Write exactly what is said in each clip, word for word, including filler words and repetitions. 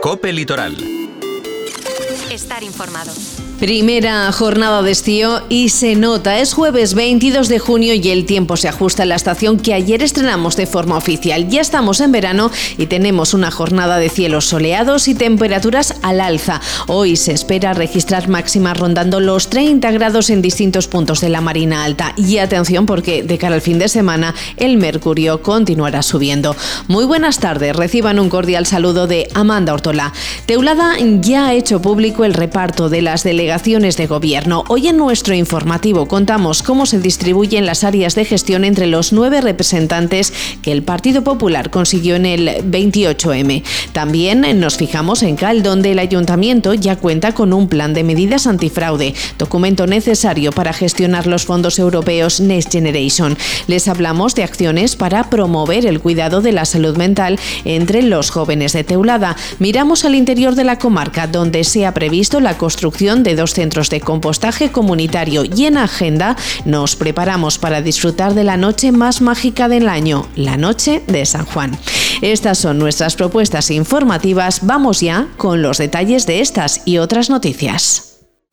COPE Litoral. Estar informado. Primera jornada de estío y se nota, es jueves veintidós de junio y el tiempo se ajusta a la estación que ayer estrenamos de forma oficial. Ya estamos en verano y tenemos una jornada de cielos soleados y temperaturas al alza. Hoy se espera registrar máximas rondando los treinta grados en distintos puntos de la Marina Alta. Y atención porque de cara al fin de semana el mercurio continuará subiendo. Muy buenas tardes, reciban un cordial saludo de Amanda Ortola. Teulada ya ha hecho público el reparto de las delegaciones Delegaciones de gobierno. Hoy en nuestro informativo contamos cómo se distribuyen las áreas de gestión entre los nueve representantes que el Partido Popular consiguió en el veintiocho eme. También nos fijamos en Cal, donde el Ayuntamiento ya cuenta con un plan de medidas antifraude, documento necesario para gestionar los fondos europeos Next Generation. Les hablamos de acciones para promover el cuidado de la salud mental entre los jóvenes de Teulada. Miramos al interior de la comarca, donde se ha previsto la construcción de dos centros de compostaje comunitario y en agenda nos preparamos para disfrutar de la noche más mágica del año, la noche de San Juan. Estas son nuestras propuestas informativas. Vamos ya con los detalles de estas y otras noticias.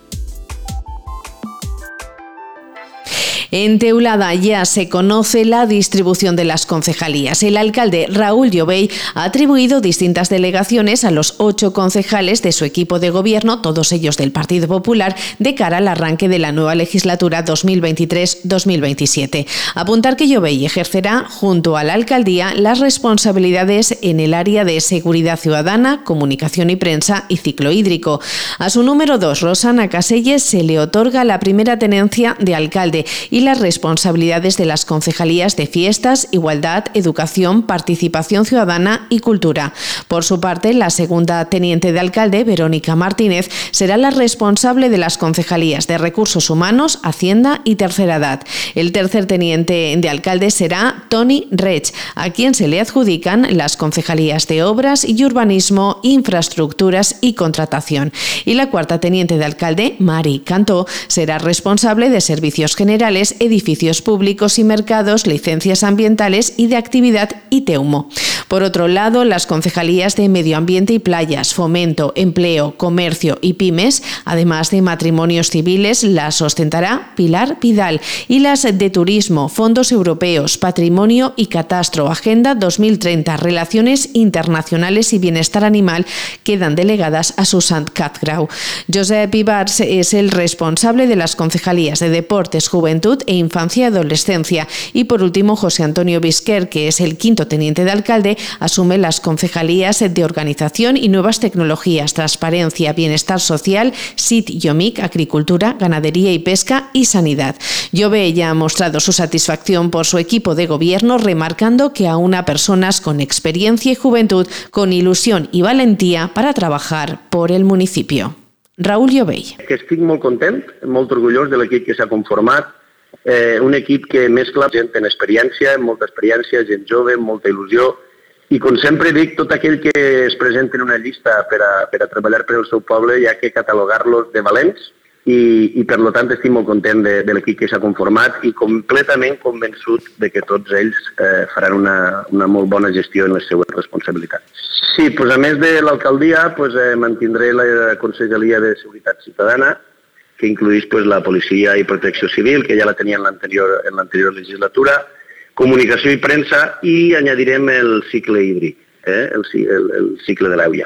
En Teulada ya se conoce la distribución de las concejalías. El alcalde Raúl Llobell ha atribuido distintas delegaciones a los ocho concejales de su equipo de gobierno, todos ellos del Partido Popular, de cara al arranque de la nueva legislatura dos mil veintitrés dos mil veintisiete. Apuntar que Llobell ejercerá junto a la alcaldía las responsabilidades en el área de seguridad ciudadana, comunicación y prensa y ciclo hídrico. A su número dos, Rosana Caselles, se le otorga la primera tenencia de alcalde y las responsabilidades de las concejalías de fiestas, igualdad, educación, participación ciudadana y cultura. Por su parte, la segunda teniente de alcalde, Verónica Martínez, será la responsable de las concejalías de recursos humanos, hacienda y tercera edad. El tercer teniente de alcalde será Toni Rech, a quien se le adjudican las concejalías de obras y urbanismo, infraestructuras y contratación. Y la cuarta teniente de alcalde, Mari Cantó, será responsable de servicios generales, edificios públicos y mercados, licencias ambientales y de actividad y Teumo. Por otro lado, las concejalías de Medio Ambiente y Playas, Fomento, Empleo, Comercio y Pymes, además de matrimonios civiles, las ostentará Pilar Pidal, y las de Turismo, Fondos Europeos, Patrimonio y Catastro, Agenda dos mil treinta, Relaciones Internacionales y Bienestar Animal quedan delegadas a Susan Catgrau. Josep Ibars es el responsable de las concejalías de Deportes, Juventud e Infancia y Adolescencia. Y por último, José Antonio Bisquer, que es el quinto teniente de alcalde, asume las concejalías de Organización y Nuevas Tecnologías, Transparencia, Bienestar Social, S I T y O M I C, Agricultura, Ganadería y Pesca y Sanidad. Llobell ya ha mostrado su satisfacción por su equipo de gobierno, remarcando que aúna a personas con experiencia y juventud, con ilusión y valentía para trabajar por el municipio. Raúl Llobell. Que estic molt content, molt orgullós de l'equip que s'ha conformat, eh, un equip que mescla gent en experiència, molta experiència, gent jove, molta il·lusió, i com sempre dic, tot aquell que es presenta en una llista per a, per a treballar per al seu poble hi ha que catalogar-los de valents, i, i per tant estic molt content de, de l'equip que s'ha conformat i completament convençut de que tots ells eh, faran una, una molt bona gestió en les seues responsabilitats. Sí, doncs a més de l'alcaldia doncs, eh, mantindré la Conselleria de Seguretat Ciutadana, que incluís pues, la policia i protecció civil, que ja la tenia en l'anterior en l'anterior legislatura, comunicació i premsa, i añadirem el cicle hídric, eh, el, el, el cicle de l'aigua.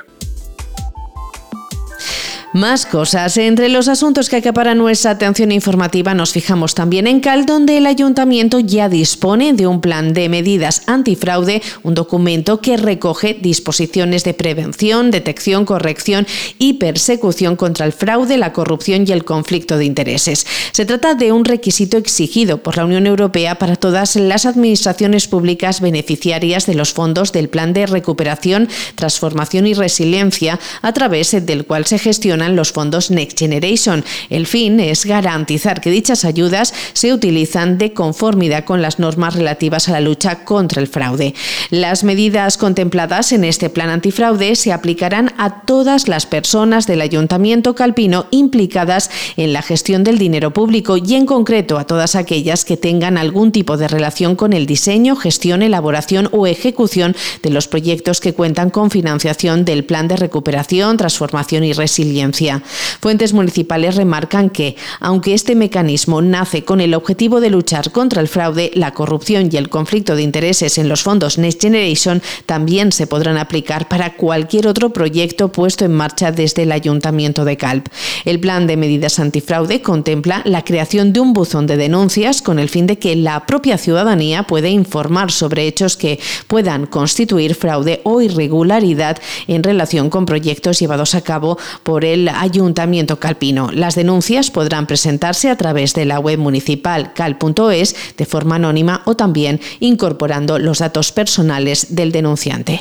Más cosas. Entre los asuntos que acaparan nuestra atención informativa nos fijamos también en Cal, donde el Ayuntamiento ya dispone de un plan de medidas antifraude, un documento que recoge disposiciones de prevención, detección, corrección y persecución contra el fraude, la corrupción y el conflicto de intereses. Se trata de un requisito exigido por la Unión Europea para todas las administraciones públicas beneficiarias de los fondos del Plan de Recuperación, Transformación y Resiliencia, a través del cual se gestiona gestionan los fondos Next Generation. El fin es garantizar que dichas ayudas se utilizan de conformidad con las normas relativas a la lucha contra el fraude. Las medidas contempladas en este plan antifraude se aplicarán a todas las personas del Ayuntamiento calpino implicadas en la gestión del dinero público y en concreto a todas aquellas que tengan algún tipo de relación con el diseño, gestión, elaboración o ejecución de los proyectos que cuentan con financiación del Plan de Recuperación, Transformación y Resiliencia. Fuentes municipales remarcan que, aunque este mecanismo nace con el objetivo de luchar contra el fraude, la corrupción y el conflicto de intereses en los fondos Next Generation, también se podrán aplicar para cualquier otro proyecto puesto en marcha desde el Ayuntamiento de Calp. El plan de medidas antifraude contempla la creación de un buzón de denuncias con el fin de que la propia ciudadanía pueda informar sobre hechos que puedan constituir fraude o irregularidad en relación con proyectos llevados a cabo por el Ayuntamiento calpino. Las denuncias podrán presentarse a través de la web municipal calp punto es de forma anónima o también incorporando los datos personales del denunciante.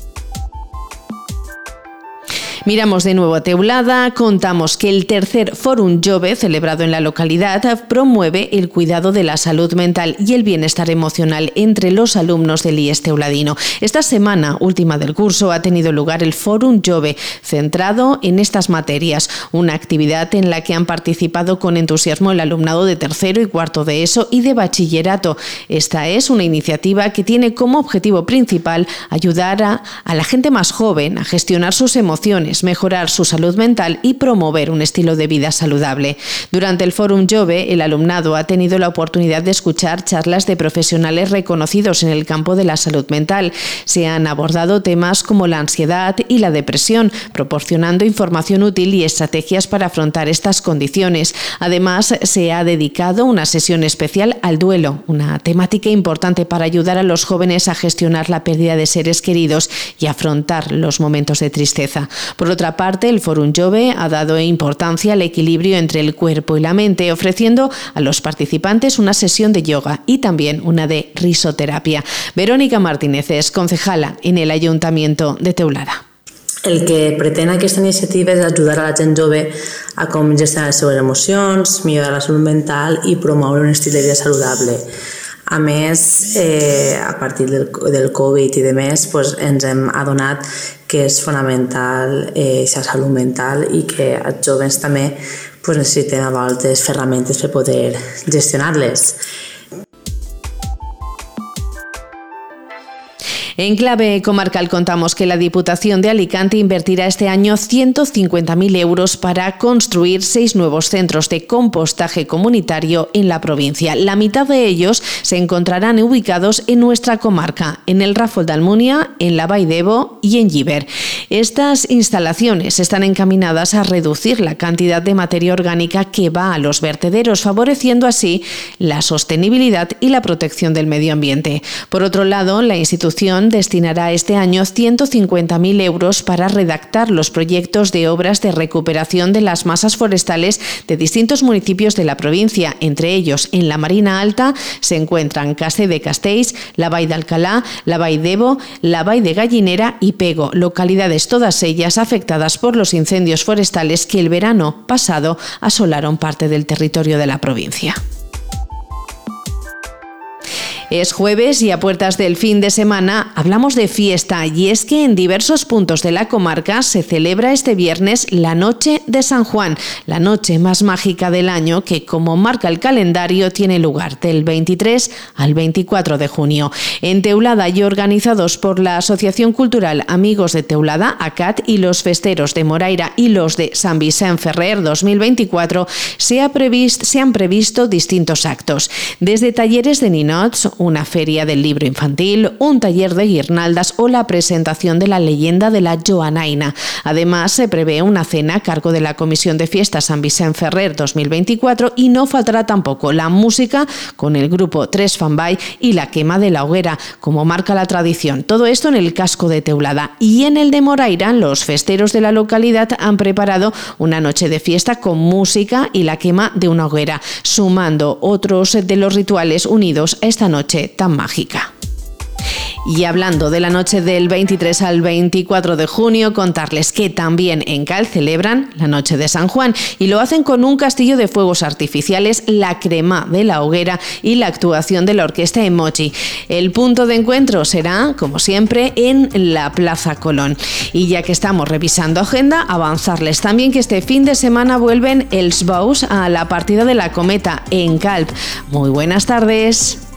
Miramos de nuevo a Teulada, contamos que el tercer Fórum Jove, celebrado en la localidad, promueve el cuidado de la salud mental y el bienestar emocional entre los alumnos del I E S teuladino. Esta semana última del curso ha tenido lugar el Fórum Jove, centrado en estas materias, una actividad en la que han participado con entusiasmo el alumnado de tercero y cuarto de ESO y de bachillerato. Esta es una iniciativa que tiene como objetivo principal ayudar a, a la gente más joven a gestionar sus emociones, mejorar su salud mental y promover un estilo de vida saludable. Durante el Fórum Jove, el alumnado ha tenido la oportunidad de escuchar charlas de profesionales reconocidos en el campo de la salud mental. Se han abordado temas como la ansiedad y la depresión, proporcionando información útil y estrategias para afrontar estas condiciones. Además, se ha dedicado una sesión especial al duelo, una temática importante para ayudar a los jóvenes a gestionar la pérdida de seres queridos y afrontar los momentos de tristeza. Por otra parte, el Fórum Jove ha dado importancia al equilibrio entre el cuerpo y la mente, ofreciendo a los participantes una sesión de yoga y también una de risoterapia. Verónica Martínez es concejala en el Ayuntamiento de Teulada. El que pretén aquesta iniciativa és ajudar a la gent jove a com gestionar les seves emocions, millorar la salut mental i promoure un estil de vida saludable. A més, eh, a partir del, del Covid i de més, pues, ens hem adonat que és fonamental eh, la salut mental i que els joves també pues, necessitem a voltes ferramentes per poder gestionar-les. En clave comarcal contamos que la Diputación de Alicante invertirá este año ciento cincuenta mil euros para construir seis nuevos centros de compostaje comunitario en la provincia. La mitad de ellos se encontrarán ubicados en nuestra comarca, en el Ràfol d'Almúnia, en la Vall d'Ebo y en Llíber. Estas instalaciones están encaminadas a reducir la cantidad de materia orgánica que va a los vertederos, favoreciendo así la sostenibilidad y la protección del medio ambiente. Por otro lado, la institución destinará este año ciento cincuenta mil euros para redactar los proyectos de obras de recuperación de las masas forestales de distintos municipios de la provincia. Entre ellos, en la Marina Alta se encuentran Castell de Castells, la Vall d'Alcalá, la Vall d'Ebo, la Vall de Gallinera y Pego, localidades todas ellas afectadas por los incendios forestales que el verano pasado asolaron parte del territorio de la provincia. Es jueves y a puertas del fin de semana hablamos de fiesta, y es que en diversos puntos de la comarca se celebra este viernes la Noche de San Juan, la noche más mágica del año que, como marca el calendario, tiene lugar del veintitrés al veinticuatro de junio. En Teulada y organizados por la Asociación Cultural Amigos de Teulada, A C A T, y los festeros de Moraira y los de San Vicent Ferrer dos mil veinticuatro, se, ha previst, se han previsto distintos actos, desde talleres de ninots, una feria del libro infantil, un taller de guirnaldas o la presentación de la leyenda de la Joanaina. Además, se prevé una cena a cargo de la Comisión de Fiestas San Vicent Ferrer dos mil veinticuatro y no faltará tampoco la música con el grupo Tres Fanbay y la quema de la hoguera, como marca la tradición. Todo esto en el casco de Teulada. Y en el de Moraira, los festeros de la localidad han preparado una noche de fiesta con música y la quema de una hoguera, sumando otros de los rituales unidos a esta noche tan mágica. Y hablando de la noche del veintitrés al veinticuatro de junio, contarles que también en Cal celebran la noche de San Juan y lo hacen con un castillo de fuegos artificiales, la crema de la hoguera y la actuación de la orquesta Emoji. El punto de encuentro será, como siempre, en la Plaza Colón. Y ya que estamos revisando agenda, avanzarles también que este fin de semana vuelven els Bous a la partida de la Cometa en Calp. Muy buenas tardes.